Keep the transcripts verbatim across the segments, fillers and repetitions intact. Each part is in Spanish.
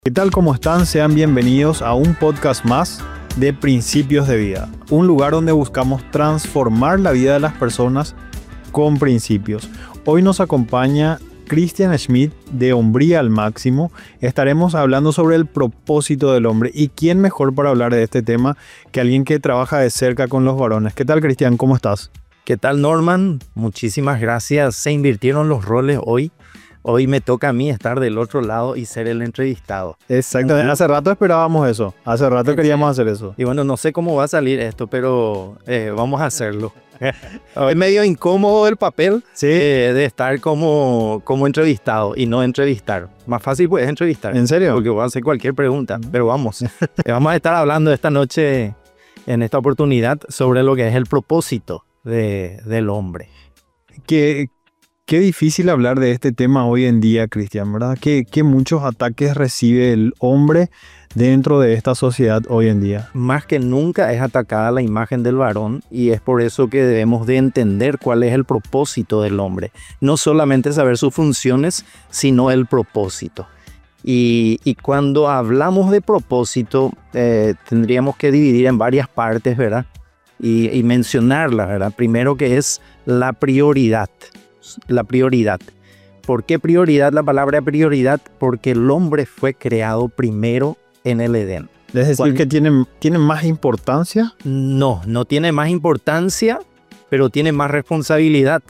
¿Qué tal? ¿Cómo están? Sean bienvenidos a un podcast más de Principios de Vida, un lugar donde buscamos transformar la vida de las personas con principios. Hoy nos acompaña Christian Schmidt de Hombría al Máximo. Estaremos hablando sobre el propósito del hombre y quién mejor para hablar de este tema que alguien que trabaja de cerca con los varones. ¿Qué tal, Christian? ¿Cómo estás? ¿Qué tal, Norman? Muchísimas gracias. Se invirtieron los roles hoy. Hoy me toca a mí estar del otro lado y ser el entrevistado. Exactamente. Hace rato esperábamos eso. Hace rato queríamos hacer eso. Y bueno, no sé cómo va a salir esto, pero eh, vamos a hacerlo. Es medio incómodo el papel ¿Sí? eh, de estar como, como entrevistado y no entrevistar. Más fácil pues entrevistar. ¿En serio? Porque voy a hacer cualquier pregunta, pero vamos. Vamos a estar hablando esta noche, en esta oportunidad, sobre lo que es el propósito de, del hombre. ¿Qué, qué difícil hablar de este tema hoy en día, Christian, ¿verdad? ¿Qué, qué muchos ataques recibe el hombre dentro de esta sociedad hoy en día? Más que nunca es atacada la imagen del varón y es por eso que debemos de entender cuál es el propósito del hombre. No solamente saber sus funciones, sino el propósito. Y, y cuando hablamos de propósito, eh, tendríamos que dividir en varias partes, ¿verdad? Y, y mencionarlas, ¿verdad? Primero que es la prioridad. La prioridad. ¿Por qué prioridad? La palabra prioridad, porque el hombre fue creado primero en el Edén. ¿Es decir ¿Cuál? que tiene, tiene más importancia? No, no tiene más importancia, pero tiene más responsabilidad.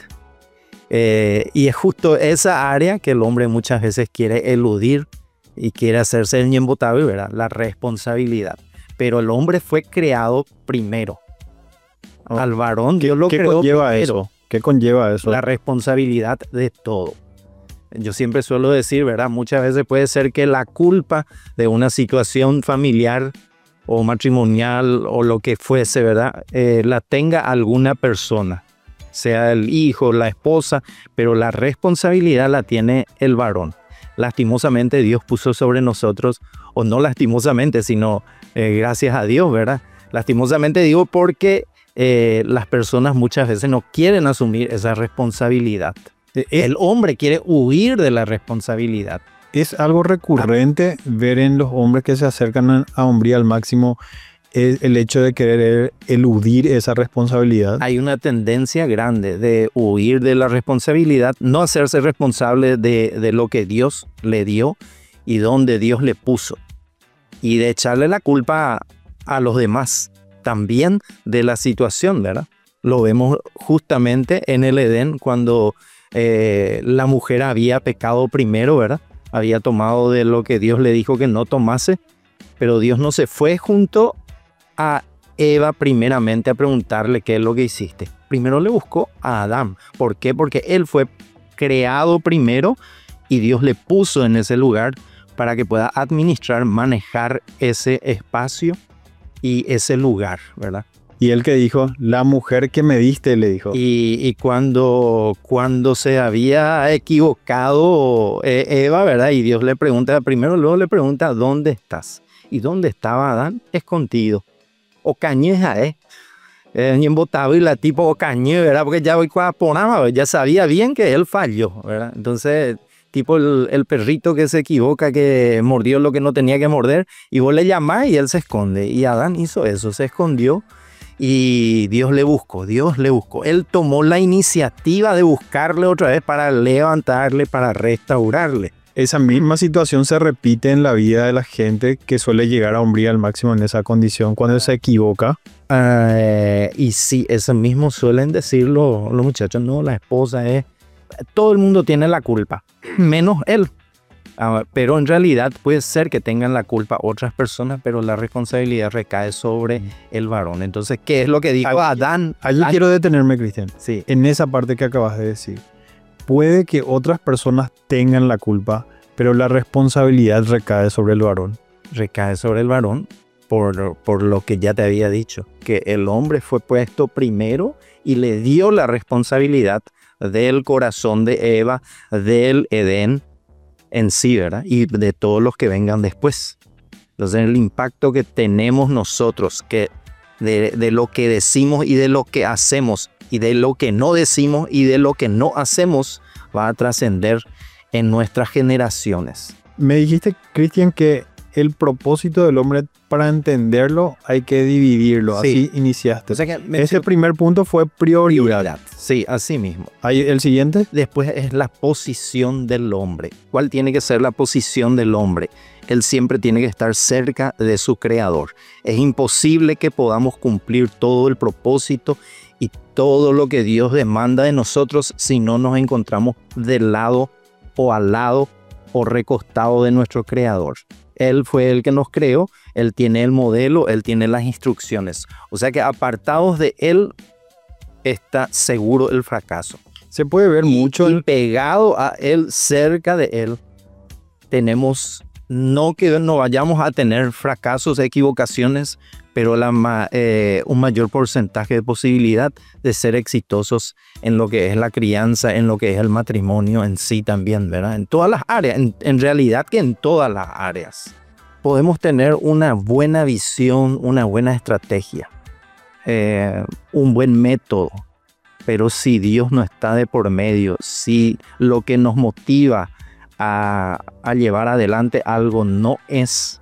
Eh, y es justo esa área que el hombre muchas veces quiere eludir y quiere hacerse el ñembotable, ¿verdad? La responsabilidad. Pero el hombre fue creado primero. Oh. Al varón Dios lo ¿Qué creó conlleva primero. eso? ¿Qué conlleva eso? La responsabilidad de todo. Yo siempre suelo decir, ¿verdad? Muchas veces puede ser que la culpa de una situación familiar o matrimonial o lo que fuese, ¿verdad? Eh, la tenga alguna persona, sea el hijo, la esposa, pero la responsabilidad la tiene el varón. Lastimosamente Dios puso sobre nosotros, o no lastimosamente, sino eh, gracias a Dios, ¿verdad? Lastimosamente digo porque eh, las personas muchas veces no quieren asumir esa responsabilidad. El hombre quiere huir de la responsabilidad. Es algo recurrente ver en los hombres que se acercan a Hombría al Máximo es el hecho de querer eludir esa responsabilidad. Hay una tendencia grande de huir de la responsabilidad, no hacerse responsable de, de lo que Dios le dio y donde Dios le puso. Y de echarle la culpa a, a los demás, también de la situación, ¿verdad? Lo vemos justamente en el Edén cuando Eh, la mujer había pecado primero, ¿verdad? Había tomado de lo que Dios le dijo que no tomase, pero Dios no se fue junto a Eva primeramente a preguntarle qué es lo que hiciste. Primero le buscó a Adán. ¿Por qué? Porque él fue creado primero y Dios le puso en ese lugar para que pueda administrar, manejar ese espacio y ese lugar, ¿verdad? Y él que dijo, la mujer que me diste, le dijo. Y, y cuando, cuando se había equivocado eh, Eva, ¿verdad? Y Dios le pregunta, primero luego le pregunta, ¿dónde estás? ¿Y dónde estaba Adán? Escondido. O cañeja, ¿eh? Eh, y embotado y la tipo o cañé, ¿verdad? Porque ya voy a poner, ya sabía bien que él falló, ¿verdad? Entonces, tipo el, el perrito que se equivoca, que mordió lo que no tenía que morder, y vos le llamás y él se esconde. Y Adán hizo eso, se escondió. Y Dios le buscó, Dios le buscó. Él tomó la iniciativa de buscarle otra vez para levantarle, para restaurarle. Esa misma situación se repite en la vida de la gente que suele llegar a Hombría al Máximo en esa condición cuando se equivoca. Uh, y sí, eso mismo suelen decirlo los muchachos. No, la esposa es... Todo el mundo tiene la culpa, menos él. Uh, pero en realidad puede ser que tengan la culpa otras personas, pero la responsabilidad recae sobre el varón. Entonces, ¿qué es lo que dijo Adán? Allí quiero detenerme, Cristian. Sí. En esa parte que acabas de decir. Puede que otras personas tengan la culpa, pero la responsabilidad recae sobre el varón. Recae sobre el varón por, por lo que ya te había dicho, que el hombre fue puesto primero y le dio la responsabilidad del corazón de Eva, del Edén en sí, ¿verdad? Y de todos los que vengan después. Entonces el impacto que tenemos nosotros, que de, de lo que decimos y de lo que hacemos, y de lo que no decimos y de lo que no hacemos, va a trascender en nuestras generaciones. Me dijiste, Cristian, que el propósito del hombre, para entenderlo, hay que dividirlo. Sí. Así iniciaste. O sea que Ese primer punto fue prioridad. prioridad. Sí, así mismo. Ahí, el siguiente. Después es la posición del hombre. ¿Cuál tiene que ser la posición del hombre? Él siempre tiene que estar cerca de su creador. Es imposible que podamos cumplir todo el propósito y todo lo que Dios demanda de nosotros si no nos encontramos del lado o al lado o recostado de nuestro creador. Él fue el que nos creó, Él tiene el modelo, Él tiene las instrucciones. O sea que apartados de Él está seguro el fracaso. Se puede ver y, mucho. Y el... pegado a Él, cerca de Él, tenemos, no que no vayamos a tener fracasos, equivocaciones, pero la, eh, un mayor porcentaje de posibilidad de ser exitosos en lo que es la crianza, en lo que es el matrimonio en sí también, ¿verdad? En todas las áreas, en, en realidad que en todas las áreas. Podemos tener una buena visión, una buena estrategia, eh, un buen método, pero si Dios no está de por medio, si lo que nos motiva a, a llevar adelante algo no es...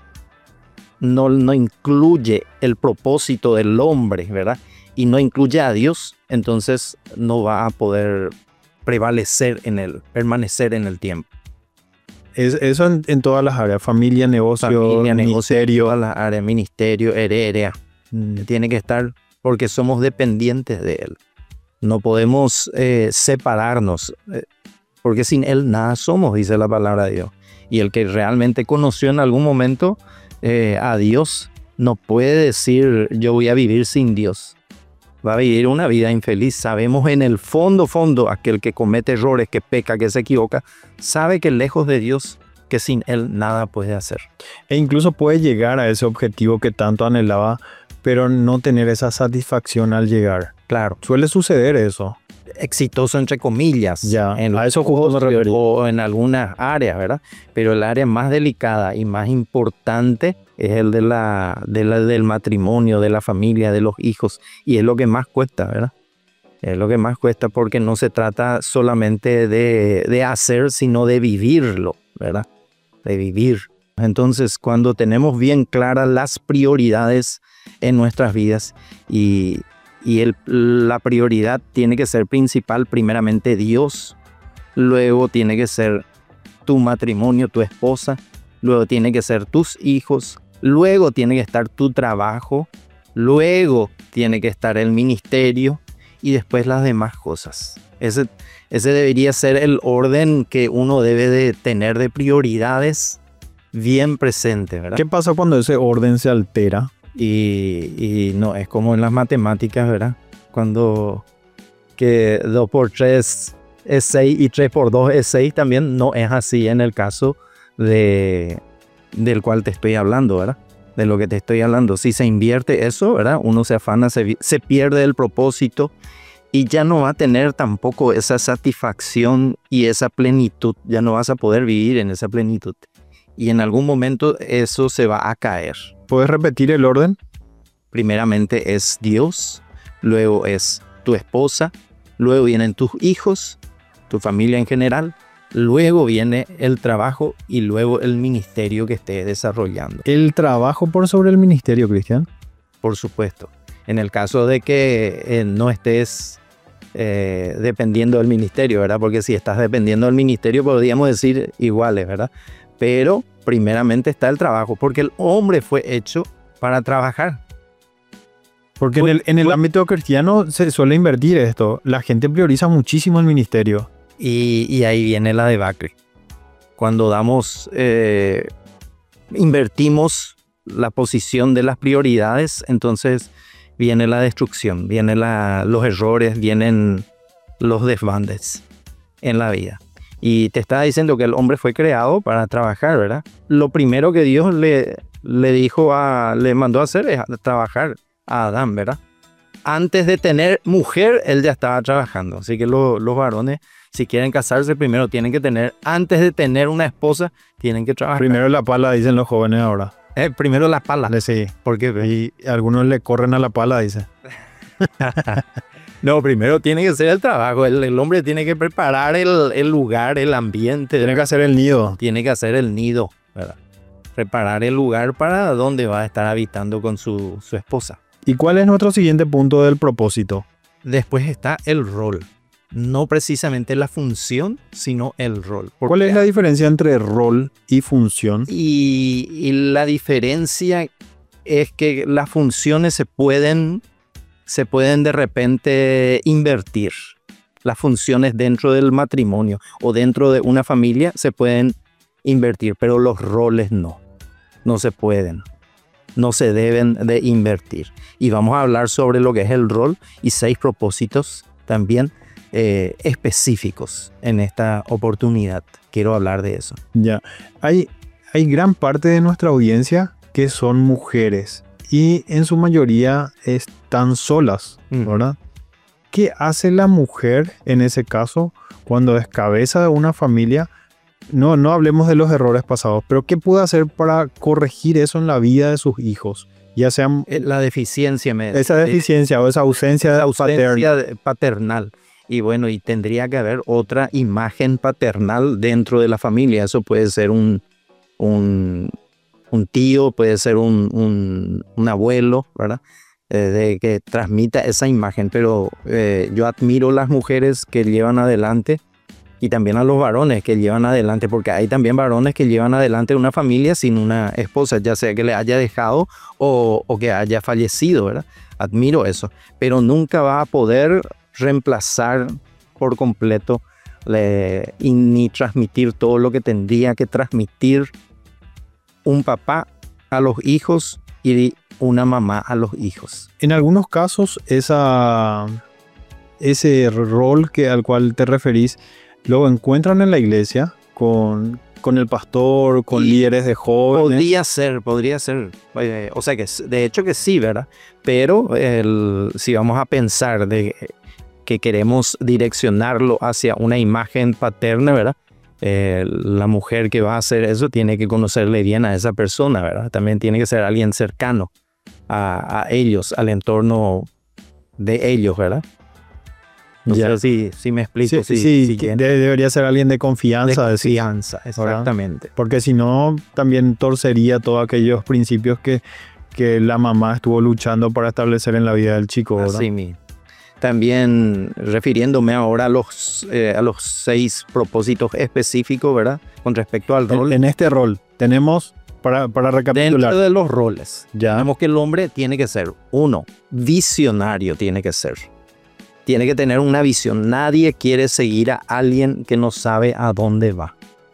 No, no incluye el propósito del hombre, ¿verdad? Y no incluye a Dios, entonces no va a poder prevalecer en él, permanecer en el tiempo. Es, eso en, en todas las áreas, familia, negocio, Familia, ministerio. Todas las áreas, ministerio, heredia. Mm. Tiene que estar porque somos dependientes de él. No podemos eh, separarnos, eh, porque sin él nada somos, dice la palabra de Dios. Y el que realmente conoció en algún momento Eh, a Dios no puede decir yo voy a vivir sin Dios, va a vivir una vida infeliz. Sabemos en el fondo, fondo, aquel que comete errores, que peca, que se equivoca, sabe que lejos de Dios, que sin Él nada puede hacer. E incluso puede llegar a ese objetivo que tanto anhelaba, pero no tener esa satisfacción al llegar. Claro. Suele suceder eso. Exitoso entre comillas, ya, en a eso justo me refería. O en algunas áreas, ¿verdad? Pero el área más delicada y más importante es el de la, de la, del matrimonio, de la familia, de los hijos, y es lo que más cuesta, ¿verdad? Es lo que más cuesta porque no se trata solamente de, de hacer, sino de vivirlo, ¿verdad? De vivir. Entonces, cuando tenemos bien claras las prioridades en nuestras vidas y Y el, la prioridad tiene que ser principal, primeramente Dios, luego tiene que ser tu matrimonio, tu esposa, luego tiene que ser tus hijos, luego tiene que estar tu trabajo, luego tiene que estar el ministerio y después las demás cosas. Ese, ese debería ser el orden que uno debe de tener de prioridades bien presente, ¿verdad? ¿Qué pasa cuando ese orden se altera? Y, y no, es como en las matemáticas, ¿verdad? Cuando que dos por tres es seis y tres por dos es seis, también no es así en el caso de, del cual te estoy hablando, ¿verdad? De lo que te estoy hablando. Si se invierte eso, ¿verdad? Uno se afana, se, se pierde el propósito y ya no va a tener tampoco esa satisfacción y esa plenitud. Ya no vas a poder vivir en esa plenitud. Y en algún momento eso se va a caer. ¿Puedes repetir el orden? Primeramente es Dios, luego es tu esposa, luego vienen tus hijos, tu familia en general, luego viene el trabajo y luego el ministerio que estés desarrollando. ¿El trabajo por sobre el ministerio, Cristian? Por supuesto. En el caso de que eh, no estés eh, dependiendo del ministerio, ¿verdad? Porque si estás dependiendo del ministerio podríamos decir iguales, ¿verdad? Pero primeramente está el trabajo, porque el hombre fue hecho para trabajar. Porque fue, en el, en el fue, ámbito cristiano se suele invertir esto. La gente prioriza muchísimo el ministerio. Y, y ahí viene la debacle. Cuando damos, eh, invertimos la posición de las prioridades, entonces viene la destrucción, vienen la, los errores, vienen los desbandes en la vida. Y te estaba diciendo que el hombre fue creado para trabajar, ¿verdad? Lo primero que Dios le, le dijo a, le mandó a hacer es a trabajar a Adán, ¿verdad? Antes de tener mujer, él ya estaba trabajando. Así que lo, los varones, si quieren casarse, primero tienen que tener, antes de tener una esposa, tienen que trabajar. Primero la pala, dicen los jóvenes ahora. Eh, primero la pala. Sí, porque y algunos le corren a la pala, dice. No, primero tiene que ser el trabajo. El, el hombre tiene que preparar el, el lugar, el ambiente. Tiene que hacer el nido. Tiene que hacer el nido, ¿verdad? Preparar el lugar para donde va a estar habitando con su, su esposa. ¿Y cuál es nuestro siguiente punto del propósito? Después está el rol. No precisamente la función, sino el rol. ¿Cuál es la diferencia entre rol y función? Y, y la diferencia es que las funciones se pueden, se pueden de repente invertir. Las funciones dentro del matrimonio o dentro de una familia se pueden invertir, pero los roles no. No se pueden. No se deben de invertir. Y vamos a hablar sobre lo que es el rol y seis propósitos también eh, específicos en esta oportunidad. Quiero hablar de eso. Ya, hay, hay gran parte de nuestra audiencia que son mujeres y en su mayoría están solas, ¿verdad? Mm. ¿Qué hace la mujer en ese caso cuando es cabeza de una familia? No, no hablemos de los errores pasados, pero ¿qué puede hacer para corregir eso en la vida de sus hijos? Ya sea la deficiencia. Me, esa deficiencia de, o esa ausencia, esa ausencia paternal. paternal. Y bueno, y tendría que haber otra imagen paternal dentro de la familia. Eso puede ser un, un, un tío, puede ser un, un, un abuelo, ¿verdad? Eh, de que transmita esa imagen. Pero eh, yo admiro las mujeres que llevan adelante y también a los varones que llevan adelante, porque hay también varones que llevan adelante una familia sin una esposa, ya sea que le haya dejado o, o que haya fallecido, ¿verdad? Admiro eso, pero nunca va a poder reemplazar por completo le, y ni transmitir todo lo que tendría que transmitir un papá a los hijos y una mamá a los hijos. En algunos casos, esa, ese rol que, al cual te referís, lo encuentran en la iglesia con, con el pastor, con y líderes de jóvenes. Podría ser, podría ser. Eh, o sea que de hecho que sí, ¿verdad? Pero el, si vamos a pensar de que queremos direccionarlo hacia una imagen paterna, ¿verdad? Eh, la mujer que va a hacer eso tiene que conocerle bien a esa persona, ¿verdad? También tiene que ser alguien cercano a, a ellos, al entorno de ellos, ¿verdad? No ya. sé si, si me explico. Sí, si, sí si de, debería ser alguien de confianza. De confianza, decir, exactamente. ¿verdad? Porque si no, también torcería todos aquellos principios que, que la mamá estuvo luchando para establecer en la vida del chico, ¿verdad? Así mismo. También refiriéndome ahora a los, eh, a los seis propósitos específicos, ¿verdad? Con respecto al rol. En, en este rol tenemos, para, para recapitular. Dentro de los roles, ya. Tenemos que el hombre tiene que ser, uno, visionario tiene que ser. Tiene que tener una visión. Nadie quiere seguir a alguien que no sabe a dónde va.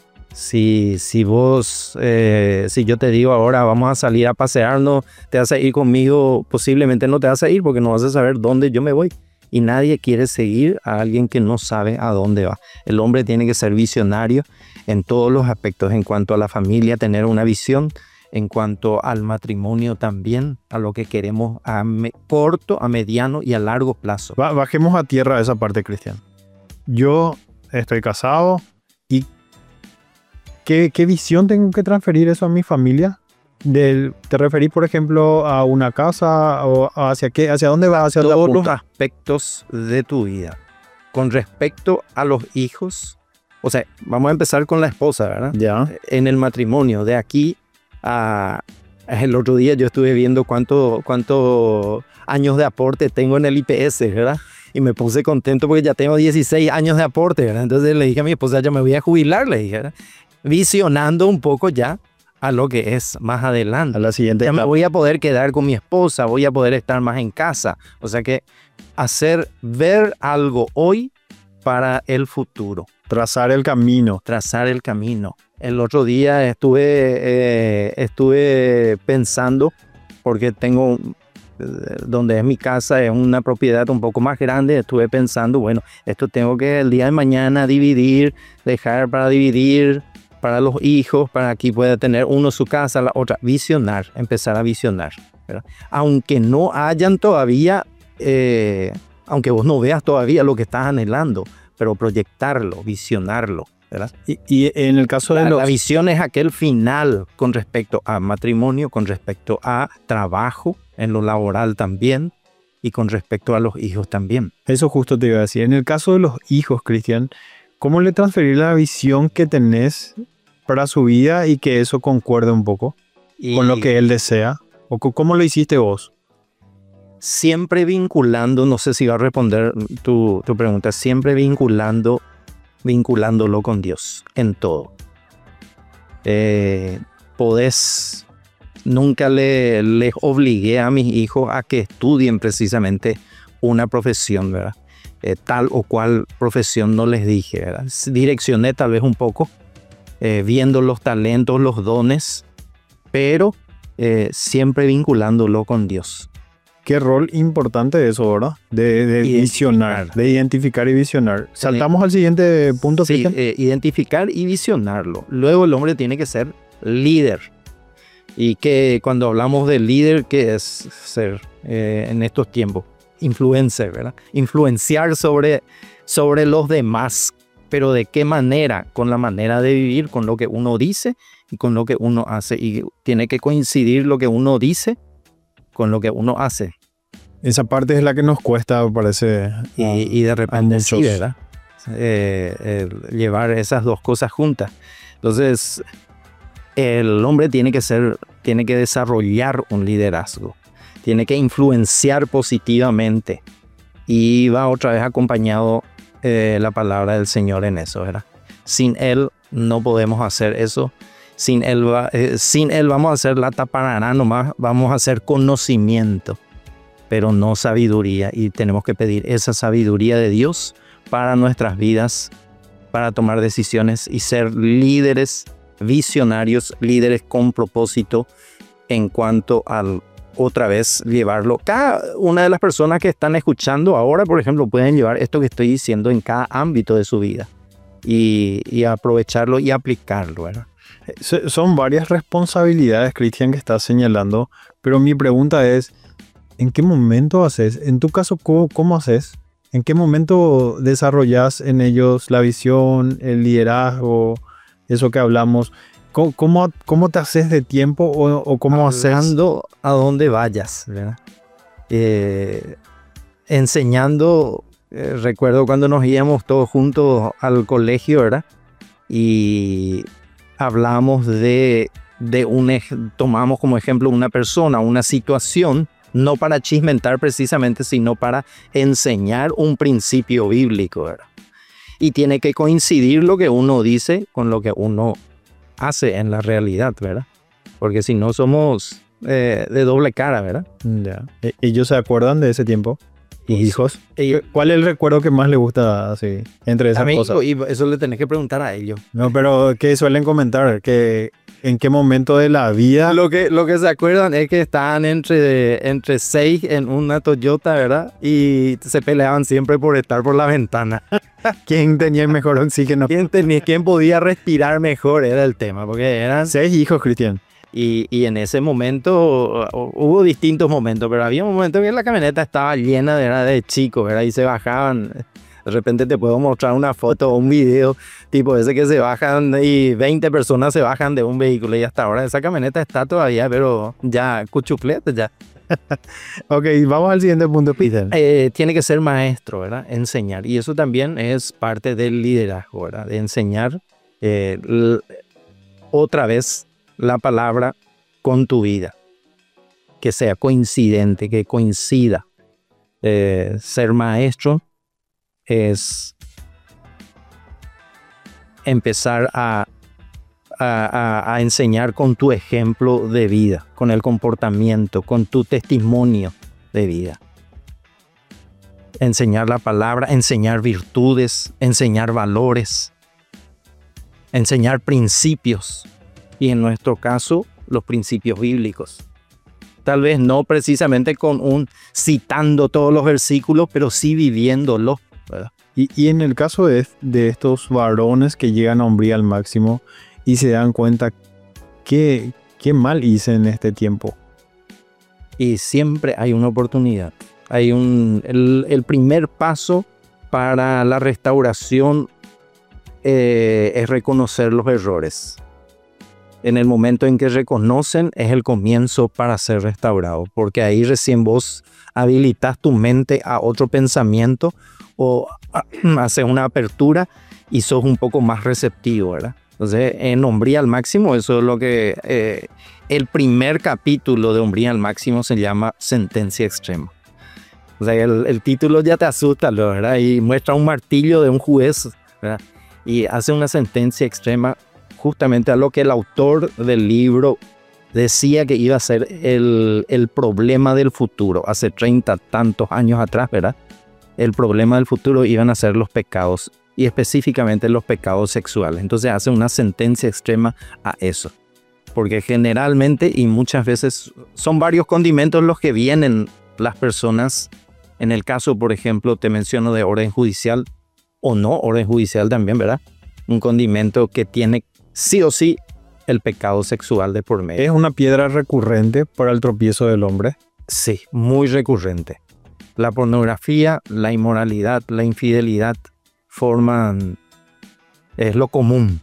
Si, si vos, eh, si yo te digo ahora vamos a salir a pasearnos, te vas a ir conmigo, posiblemente no te vas a ir porque no vas a saber dónde yo me voy. Y nadie quiere seguir a alguien que no sabe a dónde va. El hombre tiene que ser visionario en todos los aspectos, en cuanto a la familia, tener una visión, en cuanto al matrimonio también, a lo que queremos a me, corto, a mediano y a largo plazo. Ba- bajemos a tierra esa parte, Cristian. Yo estoy casado y ¿qué, qué visión tengo que transferir eso a mi familia? Del, ¿te referís, por ejemplo, a una casa o hacia qué, hacia dónde va? Hacia todos los aspectos de tu vida. Con respecto a los hijos, o sea, vamos a empezar con la esposa, ¿verdad? Ya. En el matrimonio, de aquí a... El otro día yo estuve viendo cuántos cuánto años de aporte tengo en el I P S, ¿verdad? Y me puse contento porque ya tengo dieciséis años de aporte, ¿verdad? Entonces le dije a mi esposa, ya me voy a jubilar, le dije, ¿verdad? Visionando un poco ya a lo que es más adelante. A la siguiente. Ya me voy a poder quedar con mi esposa, voy a poder estar más en casa. O sea que hacer, ver algo hoy para el futuro. Trazar el camino. Trazar el camino. El otro día estuve, eh, estuve pensando, porque tengo, donde es mi casa, es una propiedad un poco más grande, estuve pensando, bueno, esto tengo que el día de mañana dividir, dejar para dividir para los hijos, para aquí pueda tener uno su casa, la otra, visionar, empezar a visionar, ¿verdad? Aunque no hayan todavía, eh, aunque vos no veas todavía lo que estás anhelando, pero proyectarlo, visionarlo, ¿verdad? Y, y en el caso de la, los... la visión es aquel final con respecto a matrimonio, con respecto a trabajo, en lo laboral también, y con respecto a los hijos también. Eso justo te iba a decir. En el caso de los hijos, Cristian, ¿cómo le transferir la visión que tenés para su vida y que eso concuerde un poco Y con lo que él desea? ¿O co- cómo lo hiciste vos? siempre vinculando, no sé si va a responder tu, tu pregunta, siempre vinculando, vinculándolo con Dios en todo. Eh, podés, nunca le, les obligué a mis hijos a que estudien precisamente una profesión, ¿verdad? Eh, tal o cual profesión no les dije, ¿verdad? Direccioné tal vez un poco, eh, viendo los talentos, los dones, pero eh, siempre vinculándolo con Dios. Qué rol importante eso, ¿verdad? De, de Identificar. visionar, de identificar y visionar. Saltamos al siguiente punto, Sí, Cristian. eh, identificar y visionarlo. Luego el hombre tiene que ser líder. Y que cuando hablamos de líder, ¿qué es ser eh, en estos tiempos? Influencer, ¿verdad? Influenciar sobre, sobre los demás. Pero ¿de qué manera? Con la manera de vivir, con lo que uno dice y con lo que uno hace. Y tiene que coincidir lo que uno dice con lo que uno hace. Esa parte es la que nos cuesta, parece. Y, a- y de a repente sí, muchos. ¿verdad? Eh, eh, llevar esas dos cosas juntas. Entonces, el hombre tiene que ser, tiene que desarrollar un liderazgo. Tiene que influenciar positivamente. Y va otra vez acompañado eh, la palabra del Señor en eso, ¿verdad? Sin Él no podemos hacer eso. Sin Él, va, eh, sin él vamos a hacer la taparana nomás, vamos a hacer conocimiento, pero no sabiduría. Y tenemos que pedir esa sabiduría de Dios para nuestras vidas, para tomar decisiones y ser líderes visionarios, líderes con propósito en cuanto al otra vez llevarlo. Cada una de las personas que están escuchando ahora, por ejemplo, pueden llevar esto que estoy diciendo en cada ámbito de su vida y, y aprovecharlo y aplicarlo, ¿verdad? So- Son varias responsabilidades, Cristian, que estás señalando, pero mi pregunta es, ¿en qué momento haces? En tu caso, ¿cómo, cómo haces? ¿En qué momento desarrollas en ellos la visión, el liderazgo, eso que hablamos? ¿Cómo, cómo, cómo te haces de tiempo o, o cómo haces? Hablando a donde vayas, ¿verdad? Eh, enseñando, eh, recuerdo cuando nos íbamos todos juntos al colegio, ¿verdad? Y hablamos de, de un, ej- tomamos como ejemplo una persona, una situación, no para chismentar precisamente, sino para enseñar un principio bíblico, ¿verdad? Y tiene que coincidir lo que uno dice con lo que uno hace en la realidad, ¿verdad? Porque si no somos eh, de doble cara, ¿verdad? Ya. ¿E- ¿Ellos se acuerdan de ese tiempo? ¿Tus Y- hijos? y- ¿Cuál es el recuerdo que más les gusta así, entre esas Amigo, cosas? y eso le tenés que preguntar a ellos. No, pero ¿qué suelen comentar? Que ¿en qué momento de la vida? Lo que, lo que se acuerdan es que estaban entre, entre seis en una Toyota, ¿verdad? Y se peleaban siempre por estar por la ventana. ¿Quién tenía el mejor oxígeno? ¿Quién, tenía, quién podía respirar mejor era el tema? Porque eran... Seis hijos, Cristian. Y, y en ese momento uh, hubo distintos momentos, pero había un momento que la camioneta estaba llena de, de chicos, ¿verdad? Y se bajaban. De repente te puedo mostrar una foto o un video tipo ese que se bajan y veinte personas se bajan de un vehículo y hasta ahora esa camioneta está todavía, pero ya cuchuclete ya. Ok, vamos al siguiente punto, Peter. Eh, tiene que ser maestro, ¿verdad? Enseñar. Y eso también es parte del liderazgo, ¿verdad? De enseñar eh, l- otra vez la palabra con tu vida. Que sea coincidente, que coincida. Eh, ser maestro es empezar a, a, a- a enseñar con tu ejemplo de vida, con el comportamiento, con tu testimonio de vida. Enseñar la palabra, enseñar virtudes, enseñar valores, enseñar principios. Y en nuestro caso, los principios bíblicos. Tal vez no precisamente con un citando todos los versículos, pero sí viviéndolos, ¿verdad? Y, y en el caso de, de estos varones que llegan a hombría al máximo y se dan cuenta que qué mal hice en este tiempo. Y siempre hay una oportunidad. Hay un, el, el primer paso para la restauración eh, es reconocer los errores. En el momento en que reconocen es el comienzo para ser restaurado, porque ahí recién vos habilitas tu mente a otro pensamiento o haces una apertura y sos un poco más receptivo, ¿verdad? Entonces, en Hombría al Máximo, eso es lo que... Eh, el primer capítulo de Hombría al Máximo se llama Sentencia Extrema. O sea, el, el título ya te asusta, ¿verdad? Y muestra un martillo de un juez, ¿verdad? Y hace una sentencia extrema justamente a lo que el autor del libro decía que iba a ser el, el problema del futuro. Hace treinta tantos años atrás, ¿verdad? El problema del futuro iban a ser los pecados, y específicamente los pecados sexuales. Entonces hace una sentencia extrema a eso. Porque generalmente y muchas veces son varios condimentos los que vienen las personas. En el caso, por ejemplo, te menciono de orden judicial, o no orden judicial también, ¿verdad? Un condimento que tiene sí o sí el pecado sexual de por medio. ¿Es una piedra recurrente para el tropiezo del hombre? Sí, muy recurrente. La pornografía, la inmoralidad, la infidelidad forman, es lo común,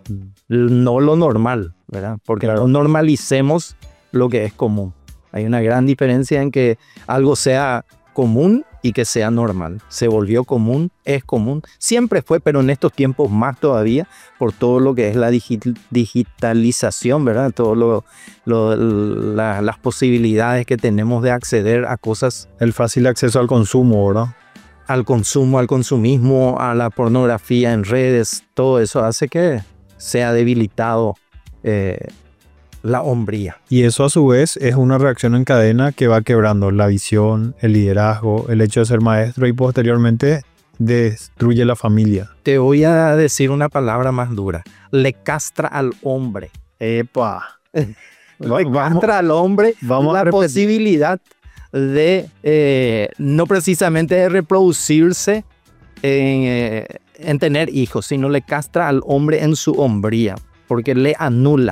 no lo normal, ¿verdad? Porque claro, no normalicemos lo que es común. Hay una gran diferencia en que algo sea común y que sea normal. Se volvió común, es común, siempre fue, pero en estos tiempos más todavía, por todo lo que es la digi- digitalización, ¿verdad? Todo lo, lo, la, las posibilidades que tenemos de acceder a cosas. El fácil acceso al consumo, ¿verdad? Al consumo, al consumismo, a la pornografía en redes, todo eso hace que sea debilitado eh, la hombría. Y eso a su vez es una reacción en cadena que va quebrando la visión, el liderazgo, el hecho de ser maestro, y posteriormente destruye la familia. Te voy a decir una palabra más dura. Le castra al hombre. ¡Epa! Le vamos, castra al hombre vamos la posibilidad de eh, no precisamente de reproducirse en, eh, en tener hijos, sino le castra al hombre en su hombría, porque le anula.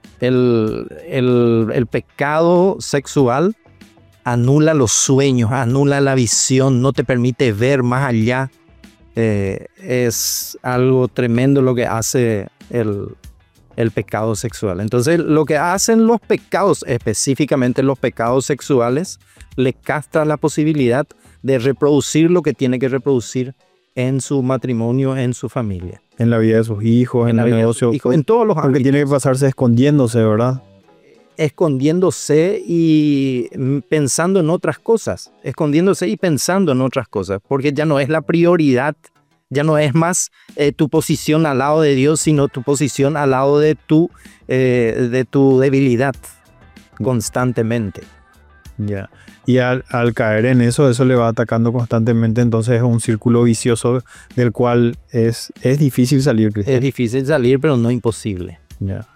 El, el, el pecado sexual anula los sueños, anula la visión, no te permite ver más allá. Eh, es algo tremendo lo que hace el, el pecado sexual. Entonces, lo que hacen los pecados, específicamente los pecados sexuales, le castra la posibilidad de reproducir lo que tiene que reproducir en su matrimonio, en su familia. En la vida de sus hijos, en, en el negocio. Hijos, en todos los Porque ámbitos. Tiene que pasarse escondiéndose, ¿verdad? Escondiéndose y pensando en otras cosas. Escondiéndose y pensando en otras cosas. Porque ya no es la prioridad. Ya no es más eh, tu posición al lado de Dios, sino tu posición al lado de tu, eh, de tu debilidad constantemente. Ya. Y al, al caer en eso, eso le va atacando constantemente, entonces es un círculo vicioso del cual es, es difícil salir, Cristian. Es difícil salir, pero no imposible. Ya.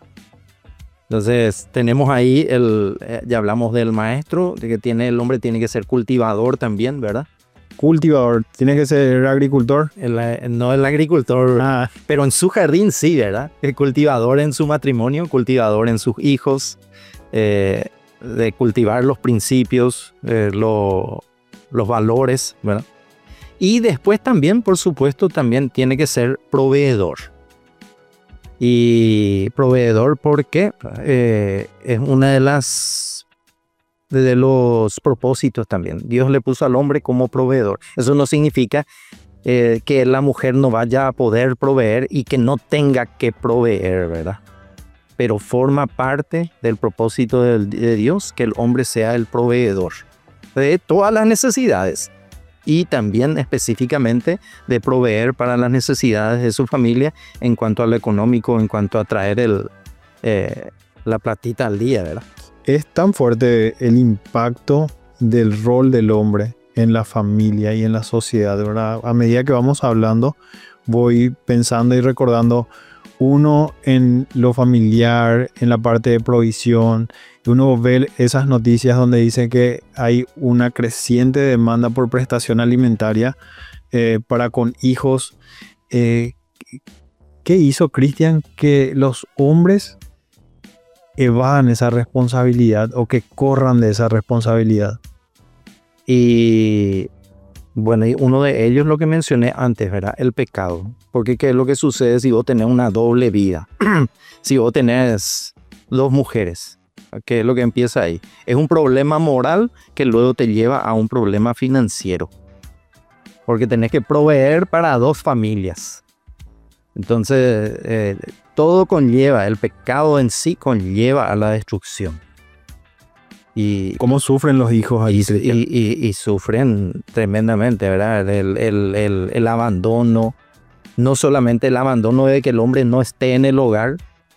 Entonces tenemos ahí, el, eh, ya hablamos del maestro, de que tiene, el hombre tiene que ser cultivador también, ¿verdad? Cultivador, tiene que ser agricultor. El, no el agricultor, ah. pero en su jardín sí, ¿verdad? El cultivador en su matrimonio, cultivador en sus hijos, eh, de cultivar los principios, eh, lo, los valores, ¿verdad? Y después también, por supuesto, también tiene que ser proveedor. Y proveedor porque eh, es una de las de los propósitos también. Dios le puso al hombre como proveedor. Eso no significa eh, que la mujer no vaya a poder proveer y que no tenga que proveer, ¿verdad? Pero forma parte del propósito de, de Dios que el hombre sea el proveedor de todas las necesidades y también específicamente de proveer para las necesidades de su familia en cuanto a lo económico, en cuanto a traer el, eh, la platita al día, ¿verdad? Es tan fuerte el impacto del rol del hombre en la familia y en la sociedad, ¿verdad? A medida que vamos hablando, voy pensando y recordando uno en lo familiar, en la parte de provisión, y uno ve esas noticias donde dice que hay una creciente demanda por prestación alimentaria eh, para con hijos. Eh, ¿Qué hizo Cristian que los hombres evadan esa responsabilidad o que corran de esa responsabilidad? Y bueno, y uno de ellos lo que mencioné antes, ¿verdad? El pecado. Porque ¿qué es lo que sucede si vos tenés una doble vida? Si vos tenés dos mujeres. ¿Qué es lo que empieza ahí? Es un problema moral que luego te lleva a un problema financiero. Porque tenés que proveer para dos familias. Entonces, eh, todo conlleva, el pecado en sí conlleva a la destrucción. Y ¿cómo sufren los hijos ahí? Y, y, y, y sufren tremendamente, ¿verdad? El, el, el, el abandono, no solamente el abandono de que el hombre no esté en el hogar,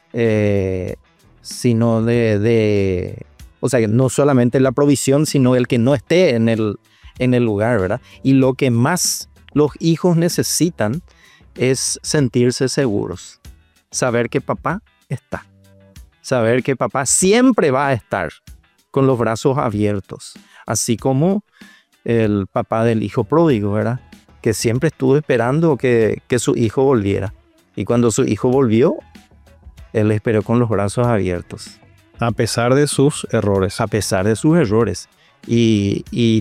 eh, sino de, de, o sea, no solamente la provisión, sino el que no esté en el, en el lugar, ¿verdad? Y lo que más los hijos necesitan es sentirse seguros, saber que papá está, saber que papá siempre va a estar con los brazos abiertos, así como el papá del hijo pródigo, ¿verdad? Que siempre estuvo esperando que, que su hijo volviera. Y cuando su hijo volvió, él esperó con los brazos abiertos. A pesar de sus errores. A pesar de sus errores. Y, y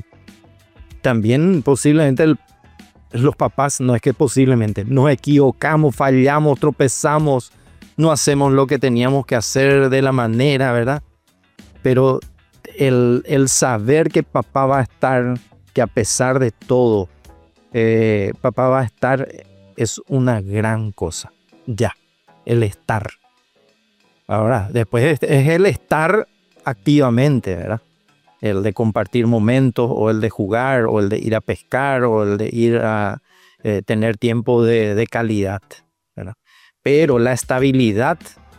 también posiblemente el, los papás, no es que posiblemente, nos equivocamos, fallamos, tropezamos, no hacemos lo que teníamos que hacer de la manera, ¿verdad? Pero el, el saber que papá va a estar, que a pesar de todo, eh, papá va a estar, es una gran cosa. Ya, el estar. Ahora, después es el estar activamente, ¿verdad? El de compartir momentos, o el de jugar, o el de ir a pescar, o el de ir a eh, tener tiempo de, de calidad, ¿verdad? Pero la estabilidad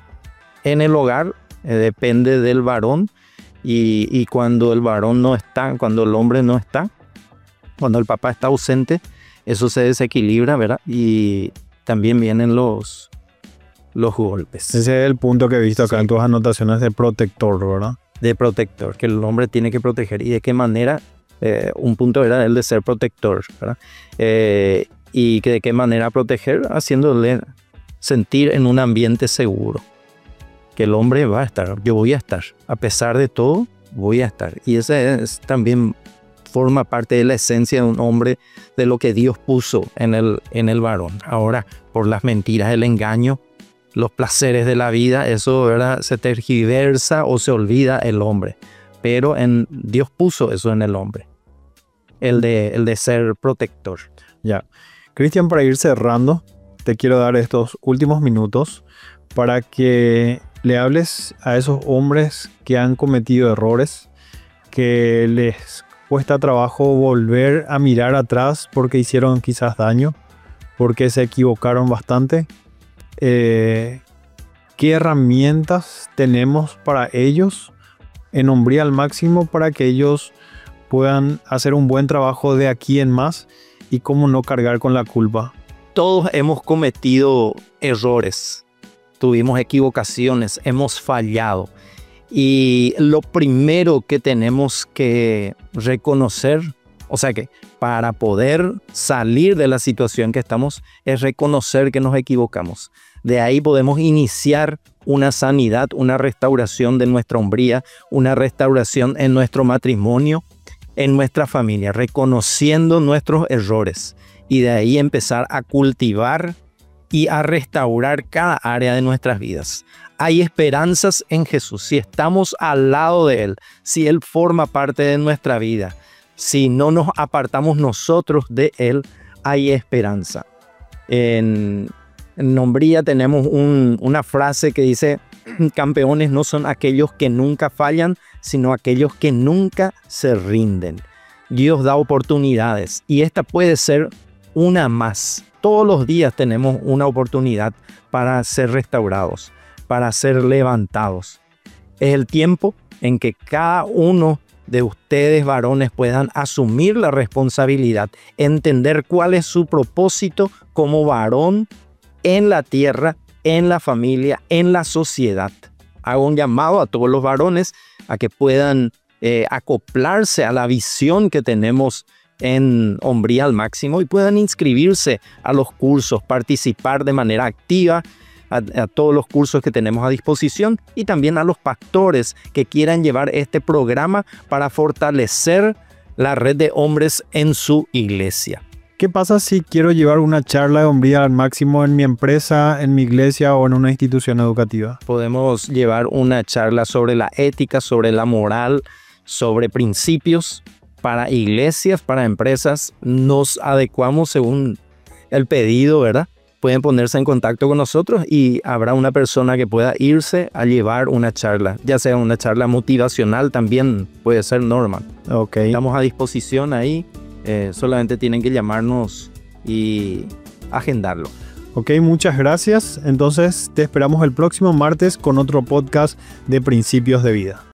en el hogar eh, depende del varón, y, y cuando el varón no está, cuando el hombre no está, cuando el papá está ausente, eso se desequilibra, ¿verdad? Y también vienen los... los golpes. Ese es el punto que he visto acá, sí, en tus anotaciones de protector, ¿verdad? De protector, que el hombre tiene que proteger. ¿Y de qué manera? Eh, un punto era el de ser protector, ¿verdad? Eh, y que de qué manera proteger, haciéndole sentir en un ambiente seguro. Que el hombre va a estar, yo voy a estar. A pesar de todo, voy a estar. Y ese es, también forma parte de la esencia de un hombre, de lo que Dios puso en el, en el varón. Ahora, por las mentiras, el engaño, los placeres de la vida, eso, ¿verdad?, se tergiversa o se olvida el hombre. Pero en, Dios puso eso en el hombre, el de, el de ser protector. Ya. Cristian, para ir cerrando, te quiero dar estos últimos minutos para que le hables a esos hombres que han cometido errores, que les cuesta trabajo volver a mirar atrás porque hicieron quizás daño, porque se equivocaron bastante. Eh, ¿Qué herramientas tenemos para ellos en hombría al máximo para que ellos puedan hacer un buen trabajo de aquí en más y cómo no cargar con la culpa? Todos hemos cometido errores, tuvimos equivocaciones, hemos fallado, y lo primero que tenemos que reconocer, o sea que para poder salir de la situación que estamos, es reconocer que nos equivocamos. De ahí podemos iniciar una sanidad, una restauración de nuestra hombría, una restauración en nuestro matrimonio, en nuestra familia, reconociendo nuestros errores. Y de ahí empezar a cultivar y a restaurar cada área de nuestras vidas. Hay esperanzas en Jesús. Si estamos al lado de Él, si Él forma parte de nuestra vida, si no nos apartamos nosotros de Él, hay esperanza. En, en hombría tenemos un, una frase que dice: campeones no son aquellos que nunca fallan, sino aquellos que nunca se rinden. Dios da oportunidades y esta puede ser una más. Todos los días tenemos una oportunidad para ser restaurados, para ser levantados. Es el tiempo en que cada uno de ustedes, varones, puedan asumir la responsabilidad, entender cuál es su propósito como varón en la tierra, en la familia, en la sociedad. Hago un llamado a todos los varones a que puedan eh, acoplarse a la visión que tenemos en Hombría al Máximo y puedan inscribirse a los cursos, participar de manera activa a, a todos los cursos que tenemos a disposición, y también a los pastores que quieran llevar este programa para fortalecer la red de hombres en su iglesia. Qué ¿Qué pasa si quiero llevar una charla de hombría al máximo en mi empresa, en mi iglesia o en una institución educativa? Podemos llevar una charla sobre la ética, sobre la moral, sobre principios para iglesias, para empresas. Nos adecuamos según el pedido, ¿verdad? Pueden ponerse en contacto con nosotros y habrá una persona que pueda irse a llevar una charla, ya sea una charla motivacional, también puede ser normal. Ok. Estamos a disposición ahí, eh, solamente tienen que llamarnos y agendarlo. Ok, muchas gracias. Entonces te esperamos el próximo martes con otro podcast de Principios de Vida.